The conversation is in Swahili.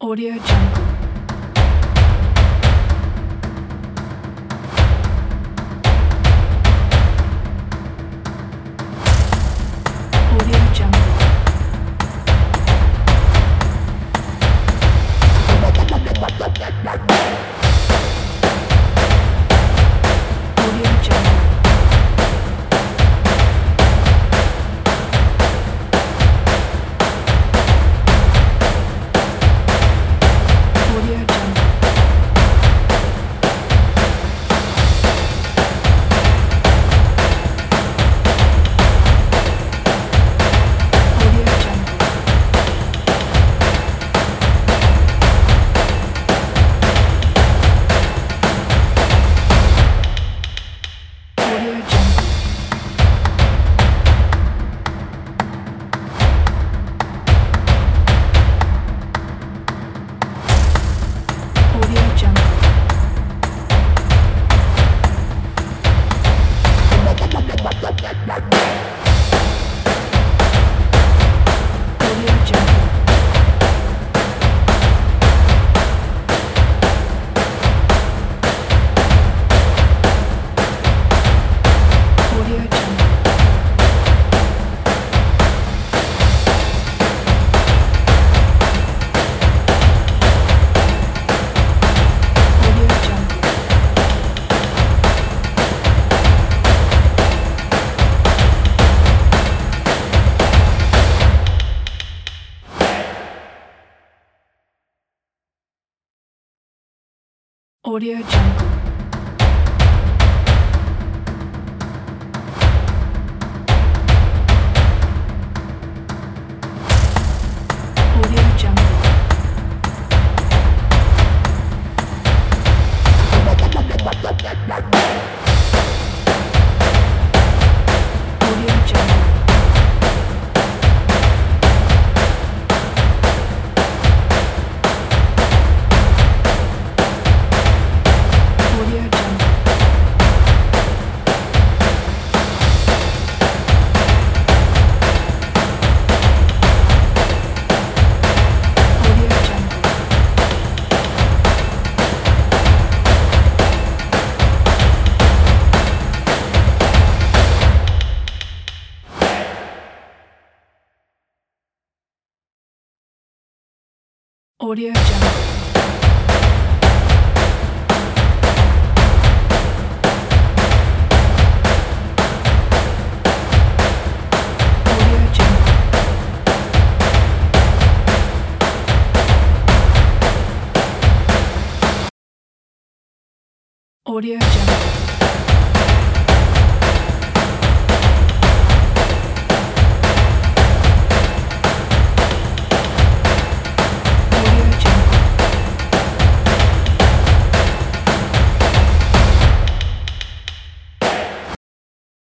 Audio Jungle. Audio Jungle. Audio Jungle. Audio Jungle. Audio Jungle. Audio Jungle. Audio Jungle. Audio Jungle. Audio Jungle. Audio Jungle. Audio Jungle. Audio Jungle. Audio Jungle. Audio Jungle. Audio Jungle. Audio Jungle. Audio Jungle. Audio Jungle.